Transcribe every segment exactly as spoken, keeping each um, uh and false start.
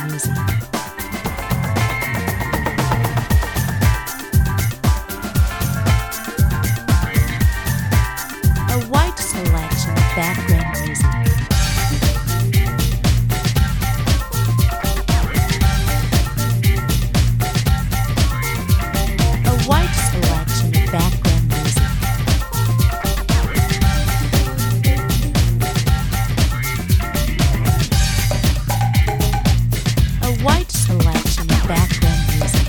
music. A wide selection of background music. A wide selection of background music. A wide selection of background music.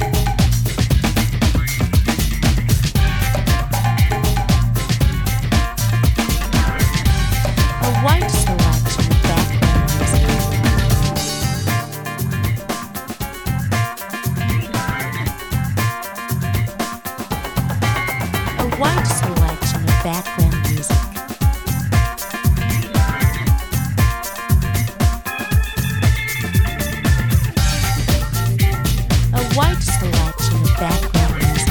A wide selection of background music. A wide selection of background music. A wide selection of background music.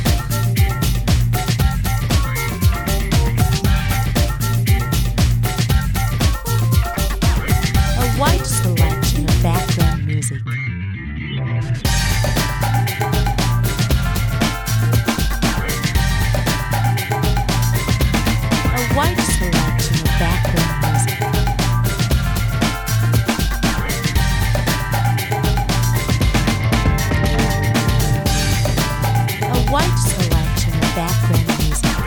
A wide selection of background music. A wide selection of background music. A wide selection of background music.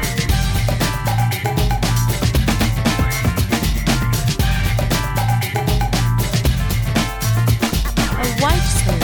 A wide selection